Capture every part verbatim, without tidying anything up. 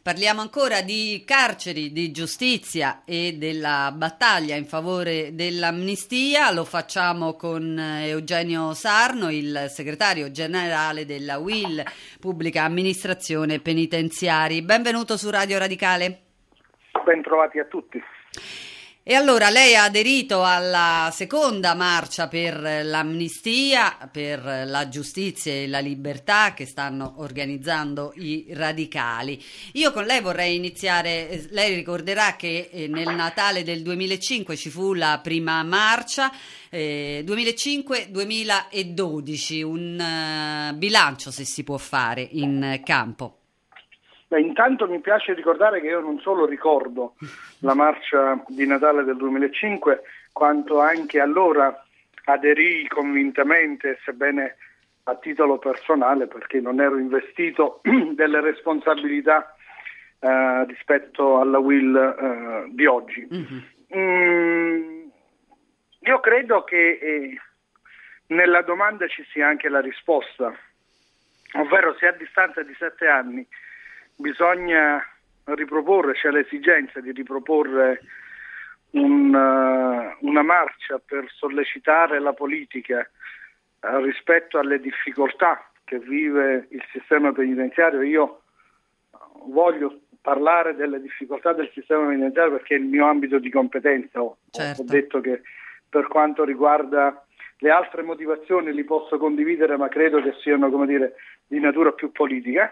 Parliamo ancora di carceri, di giustizia e della battaglia in favore dell'amnistia. Lo facciamo con Eugenio Sarno, il segretario generale della U I L, Pubblica Amministrazione Penitenziari. Benvenuto su Radio Radicale. Ben trovati a tutti. E allora lei ha aderito alla seconda marcia per l'amnistia, per la giustizia e la libertà che stanno organizzando i radicali. Io con lei vorrei iniziare, lei ricorderà che nel Natale del duemilacinque ci fu la prima marcia, eh, duemilacinque duemiladodici, un uh, bilancio se si può fare in campo. Beh, intanto mi piace ricordare che io non solo ricordo la marcia di Natale del duemilacinque, quanto anche allora aderì convintamente, sebbene a titolo personale, perché non ero investito delle responsabilità eh, rispetto alla U I L eh, di oggi. Mm-hmm. Mm, io credo che eh, nella domanda ci sia anche la risposta, ovvero se a distanza di sette anni bisogna riproporre, c'è l'esigenza di riproporre un, uh, una marcia per sollecitare la politica uh, rispetto alle difficoltà che vive il sistema penitenziario. Io voglio parlare delle difficoltà del sistema penitenziario perché è il mio ambito di competenza. Ho, certo. ho detto che per quanto riguarda le altre motivazioni li posso condividere, ma credo che siano, come dire, di natura più politica.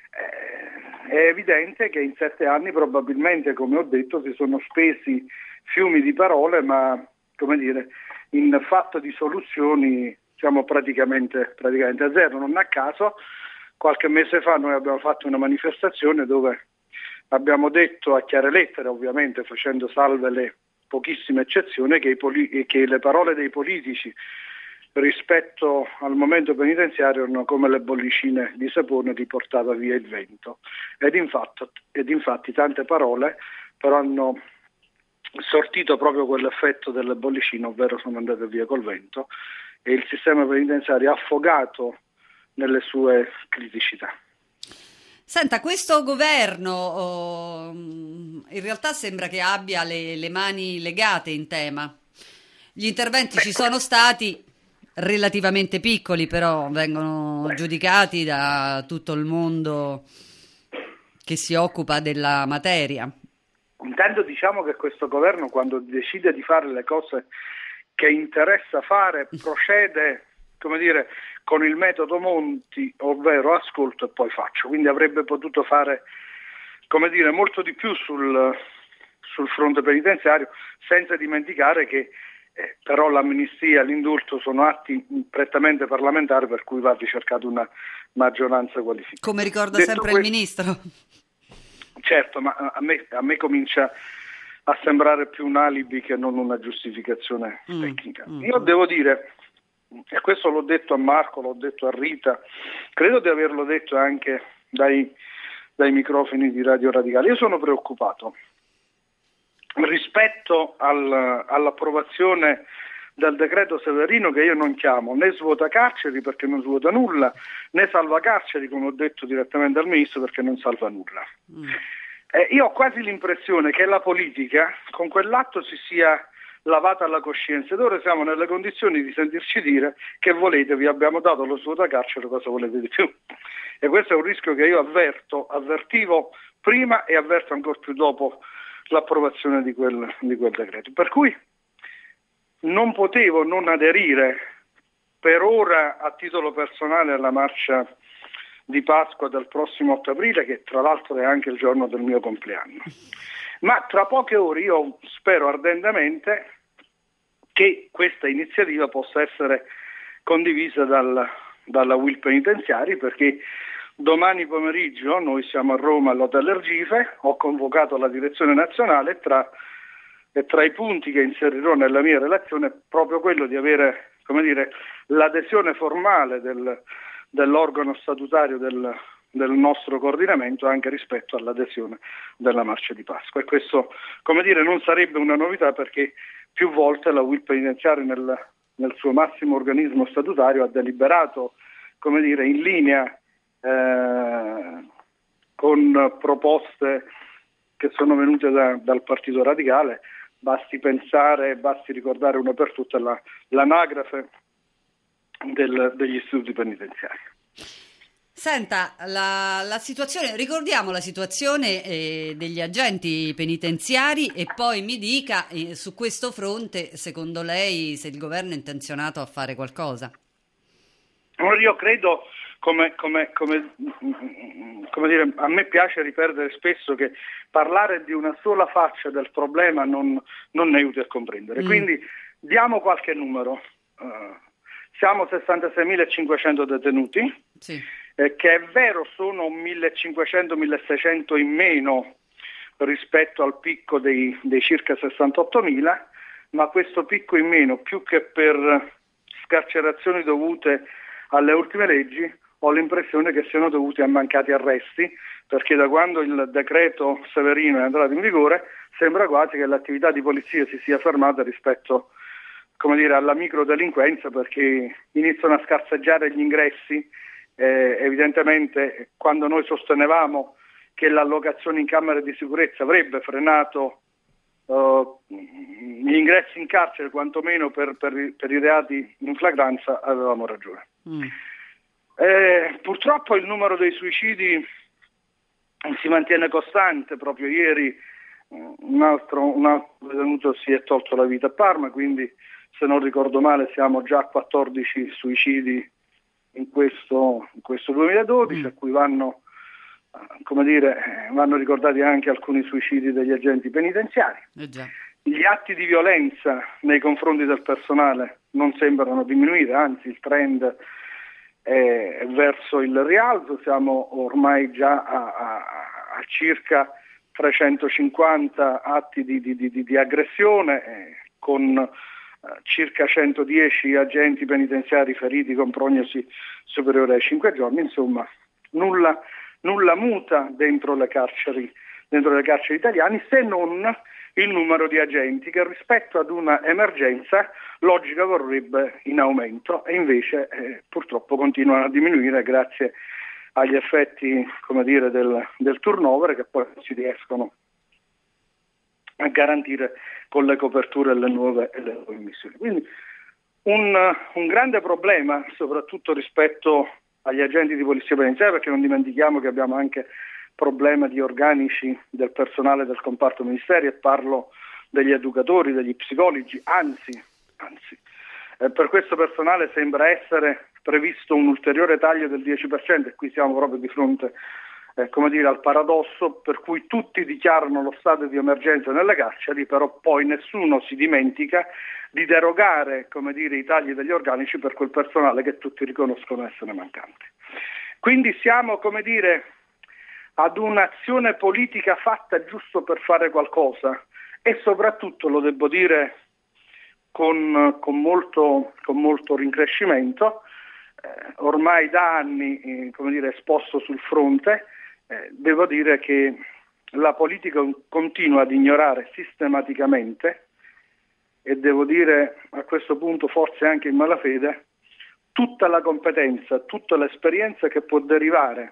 È evidente che in sette anni probabilmente, come ho detto, si sono spesi fiumi di parole, ma come dire, in fatto di soluzioni siamo praticamente, praticamente a zero. Non a caso, qualche mese fa noi abbiamo fatto una manifestazione dove abbiamo detto a chiare lettere, ovviamente facendo salve le pochissime eccezioni, che, i poli- che le parole dei politici rispetto al momento penitenziario erano come le bollicine di sapone riportava via il vento. Ed infatti, ed infatti tante parole però hanno sortito proprio quell'effetto delle bollicine, ovvero sono andate via col vento, e il sistema penitenziario è affogato nelle sue criticità. Senta, questo governo oh, in realtà sembra che abbia le, le mani legate in tema. Gli interventi Beh, ci sono stati, relativamente piccoli, però vengono Beh. giudicati da tutto il mondo che si occupa della materia. Intanto diciamo che questo governo, quando decide di fare le cose che interessa fare, procede, come dire, con il metodo Monti, ovvero ascolto e poi faccio. Quindi avrebbe potuto fare, come dire, molto di più sul, sul fronte penitenziario, senza dimenticare che Eh, però l'amnistia e l'indulto sono atti prettamente parlamentari, per cui va ricercata una maggioranza qualificata. Come ricorda Detto sempre questo, il Ministro. Certo, ma a me, a me comincia a sembrare più un alibi che non una giustificazione mm, tecnica. Mm, Io mm. devo dire, e questo l'ho detto a Marco, l'ho detto a Rita, credo di averlo detto anche dai, dai microfoni di Radio Radicale, io sono preoccupato rispetto al, all'approvazione del decreto Severino, che io non chiamo né svuota carceri perché non svuota nulla, né salva carceri, come ho detto direttamente al Ministro, perché non salva nulla. Mm. Eh, io ho quasi l'impressione che la politica con quell'atto si sia lavata la coscienza ed ora siamo nelle condizioni di sentirci dire che volete, vi abbiamo dato lo svuota carcere, cosa volete di più? E questo è un rischio che io avverto, avvertivo prima e avverto ancora più dopo l'approvazione di quel, di quel decreto. Per cui non potevo non aderire per ora a titolo personale alla marcia di Pasqua del prossimo otto aprile, che tra l'altro è anche il giorno del mio compleanno. Ma tra poche ore io spero ardentemente che questa iniziativa possa essere condivisa dal, dalla U I L Penitenziari, perché domani pomeriggio noi siamo a Roma all'Hotel Ergife, ho convocato la direzione nazionale e tra, e tra i punti che inserirò nella mia relazione è proprio quello di avere, come dire, l'adesione formale del, dell'organo statutario del, del nostro coordinamento anche rispetto all'adesione della marcia di Pasqua. E questo, come dire, non sarebbe una novità, perché più volte la U I L Penitenziaria nel, nel suo massimo organismo statutario ha deliberato, come dire, in linea Eh, con proposte che sono venute da, dal Partito Radicale. Basti pensare, basti ricordare una per tutte la, l'anagrafe del, degli istituti penitenziari. Senta, la, la situazione, ricordiamo la situazione eh, degli agenti penitenziari e poi mi dica eh, su questo fronte, secondo lei, se il governo è intenzionato a fare qualcosa. Io credo, come, come, come, come dire, a me piace ripetere spesso che parlare di una sola faccia del problema non, non è utile a comprendere. Mm. Quindi diamo qualche numero. Uh, siamo sessantaseimilacinquecento detenuti, sì. eh, che è vero sono millecinquecento milleseicento in meno rispetto al picco dei, dei circa sessantottomila, ma questo picco in meno, più che per scarcerazioni dovute alle ultime leggi, ho l'impressione che siano dovuti a mancati arresti, perché da quando il decreto Severino è entrato in vigore sembra quasi che l'attività di polizia si sia fermata rispetto, come dire, alla microdelinquenza, perché iniziano a scarseggiare gli ingressi. Eh, evidentemente quando noi sostenevamo che l'allocazione in camere di sicurezza avrebbe frenato uh, gli ingressi in carcere, quantomeno per, per, per i reati in flagranza, avevamo ragione. Mm. Eh, purtroppo il numero dei suicidi si mantiene costante. Proprio ieri un altro, un altro detenuto si è tolto la vita a Parma, quindi se non ricordo male siamo già a quattordici suicidi in questo, in questo duemiladodici, mm. a cui vanno, come dire, vanno ricordati anche alcuni suicidi degli agenti penitenziari. Eh già. Gli atti di violenza nei confronti del personale non sembrano diminuire, anzi il trend è verso il rialzo. Siamo ormai già a, a, a circa trecentocinquanta atti di, di, di, di aggressione, eh, con eh, circa centodieci agenti penitenziari feriti con prognosi superiore ai cinque giorni. Insomma, nulla, nulla muta dentro le carceri, dentro le carceri italiane, se non il numero di agenti che rispetto ad una emergenza logica vorrebbe in aumento, e invece eh, purtroppo continuano a diminuire grazie agli effetti, come dire, del, del turnover, che poi si riescono a garantire con le coperture e le nuove, e le nuove missioni. Quindi un, un grande problema, soprattutto rispetto agli agenti di polizia penitenziaria, perché non dimentichiamo che abbiamo anche problema di organici del personale del comparto ministeri, e parlo degli educatori, degli psicologi, anzi, anzi eh, per questo personale sembra essere previsto un ulteriore taglio del dieci per cento, e qui siamo proprio di fronte eh, come dire, al paradosso per cui tutti dichiarano lo stato di emergenza nelle carceri, però poi nessuno si dimentica di derogare, come dire, i tagli degli organici per quel personale che tutti riconoscono essere mancante. Quindi siamo, come dire, ad un'azione politica fatta giusto per fare qualcosa, e soprattutto, lo devo dire con, con, molto, con molto rincrescimento, eh, ormai da anni eh, come dire, esposto sul fronte, eh, devo dire che la politica continua ad ignorare sistematicamente, e devo dire a questo punto forse anche in malafede, tutta la competenza, tutta l'esperienza che può derivare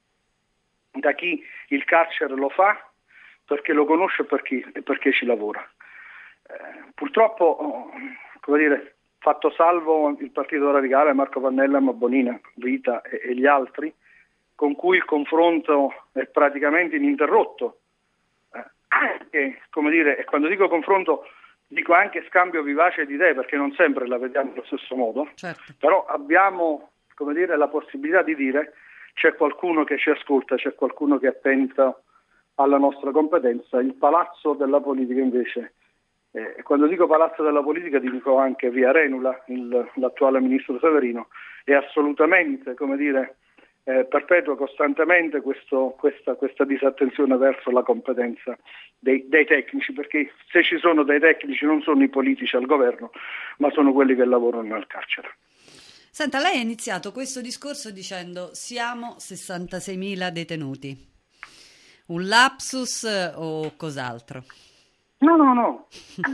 da chi il carcere lo fa, perché lo conosce e perché ci lavora. Eh, purtroppo, come dire, fatto salvo il Partito Radicale, Marco Pannella, Bonina, Vita e, e gli altri, con cui il confronto è praticamente ininterrotto, eh, anche, come dire, e quando dico confronto dico anche scambio vivace di idee, perché non sempre la vediamo allo stesso modo, certo. Però abbiamo, come dire, la possibilità di dire: c'è qualcuno che ci ascolta, c'è qualcuno che è attento alla nostra competenza. Il palazzo della politica invece, eh, e quando dico palazzo della politica dico anche via Renula, il, l'attuale ministro Severino, è assolutamente, come dire, eh, perpetua costantemente questo, questa, questa disattenzione verso la competenza dei, dei tecnici, perché se ci sono dei tecnici non sono i politici al governo, ma sono quelli che lavorano nel carcere. Senta, lei ha iniziato questo discorso dicendo siamo sessantaseimila detenuti. Un lapsus o cos'altro? No, no, no.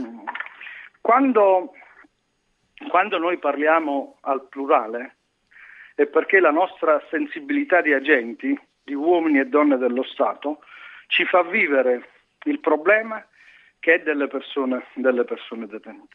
Quando, quando noi parliamo al plurale è perché la nostra sensibilità di agenti di uomini e donne dello Stato ci fa vivere il problema che è delle persone, delle persone detenute.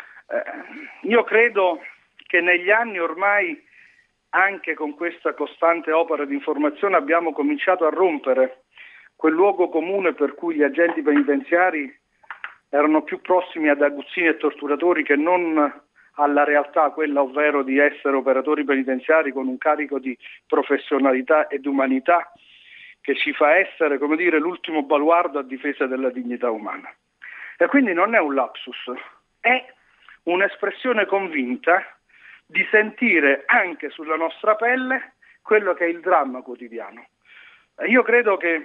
Eh, io credo che negli anni ormai, anche con questa costante opera di informazione, abbiamo cominciato a rompere quel luogo comune per cui gli agenti penitenziari erano più prossimi ad aguzzini e torturatori che non alla realtà, quella ovvero di essere operatori penitenziari con un carico di professionalità ed umanità che ci fa essere, come dire, l'ultimo baluardo a difesa della dignità umana. E quindi non è un lapsus, è un'espressione convinta di sentire anche sulla nostra pelle quello che è il dramma quotidiano. Io credo che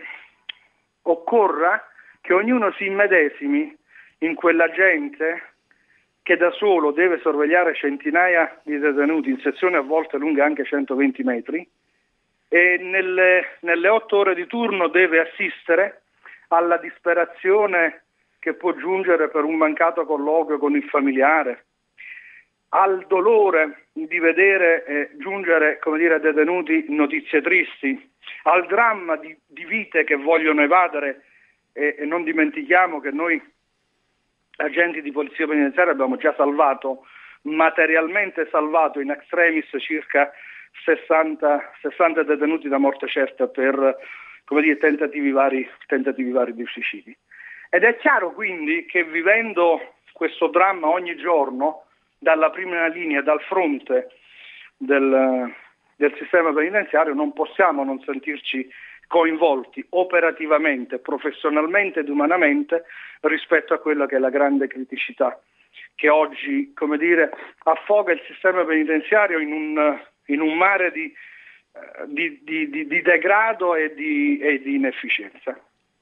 occorra che ognuno si immedesimi in quella gente che da solo deve sorvegliare centinaia di detenuti in sezioni a volte lunghe anche centoventi metri e nelle, nelle otto ore di turno deve assistere alla disperazione che può giungere per un mancato colloquio con il familiare, al dolore di vedere eh, giungere, come dire, detenuti notizie tristi, al dramma di, di vite che vogliono evadere e, e non dimentichiamo che noi agenti di polizia penitenziaria abbiamo già salvato, materialmente salvato in extremis circa sessanta, sessanta detenuti da morte certa per, come dire, tentativi vari, tentativi vari di suicidi. Ed è chiaro quindi che vivendo questo dramma ogni giorno, dalla prima linea, dal fronte del, del sistema penitenziario, non possiamo non sentirci coinvolti operativamente, professionalmente ed umanamente rispetto a quella che è la grande criticità che oggi, come dire, affoga il sistema penitenziario in un, in un mare di, di, di, di, di degrado e di, e di inefficienza.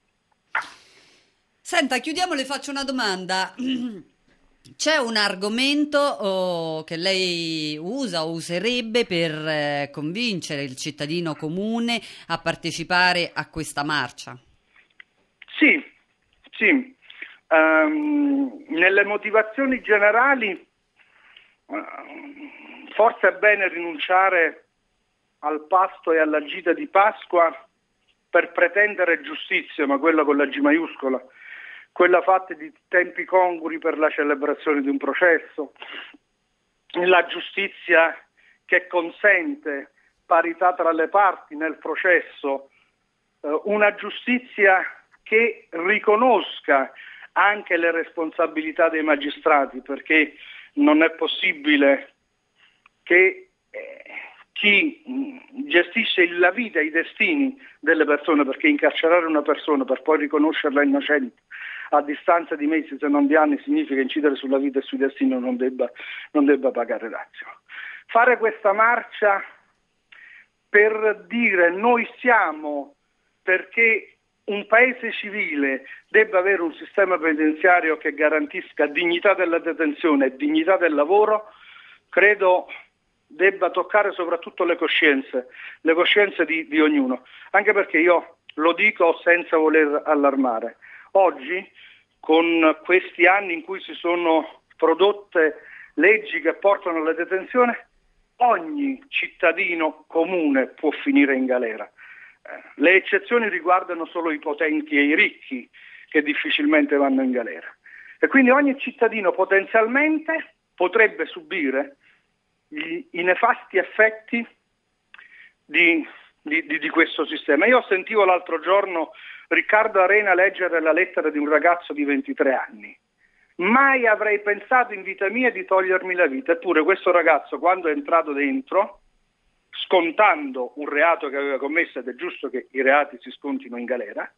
Senta, chiudiamo, le faccio una domanda. C'è un argomento oh, che lei usa o userebbe per eh, convincere il cittadino comune a partecipare a questa marcia? Sì, sì. Um, nelle motivazioni generali uh, forse è bene rinunciare al pasto e alla gita di Pasqua per pretendere giustizia, ma quella con la G maiuscola, quella fatta di tempi congrui per la celebrazione di un processo, la giustizia che consente parità tra le parti nel processo, eh, una giustizia che riconosca anche le responsabilità dei magistrati, perché non è possibile che eh, chi mh, gestisce la vita e i destini delle persone, perché incarcerare una persona per poi riconoscerla innocente a distanza di mesi se non di anni significa incidere sulla vita e sui destini, non debba, non debba pagare dazio. Fare questa marcia per dire noi siamo perché un paese civile debba avere un sistema penitenziario che garantisca dignità della detenzione e dignità del lavoro, credo debba toccare soprattutto le coscienze, le coscienze di, di ognuno, anche perché io lo dico senza voler allarmare. Oggi, con questi anni in cui si sono prodotte leggi che portano alla detenzione, ogni cittadino comune può finire in galera. Eh, le eccezioni riguardano solo i potenti e i ricchi che difficilmente vanno in galera. E quindi ogni cittadino potenzialmente potrebbe subire gli, i nefasti effetti di, di, di, di questo sistema. Io sentivo l'altro giorno Riccardo Arena leggere la lettera di un ragazzo di ventitré anni. Mai avrei pensato in vita mia di togliermi la vita, eppure questo ragazzo, quando è entrato dentro, scontando un reato che aveva commesso, ed è giusto che i reati si scontino in galera,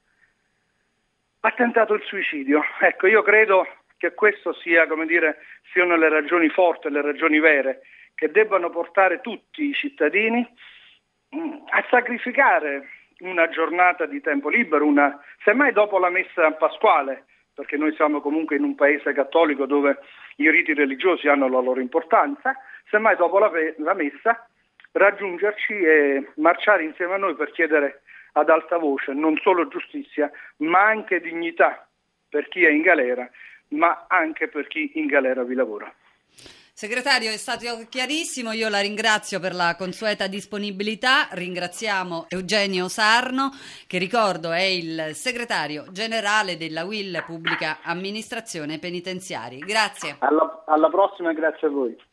ha tentato il suicidio. Ecco, io credo che questo sia, come dire, siano le ragioni forti, le ragioni vere, che debbano portare tutti i cittadini a sacrificare una giornata di tempo libero, una, semmai dopo la messa pasquale, perché noi siamo comunque in un paese cattolico dove i riti religiosi hanno la loro importanza, semmai dopo la, la messa raggiungerci e marciare insieme a noi per chiedere ad alta voce non solo giustizia, ma anche dignità per chi è in galera, ma anche per chi in galera vi lavora. Segretario, è stato chiarissimo, io la ringrazio per la consueta disponibilità, ringraziamo Eugenio Sarno, che ricordo è il segretario generale della U I L Pubblica Amministrazione Penitenziari. Grazie. Alla, alla prossima, grazie a voi.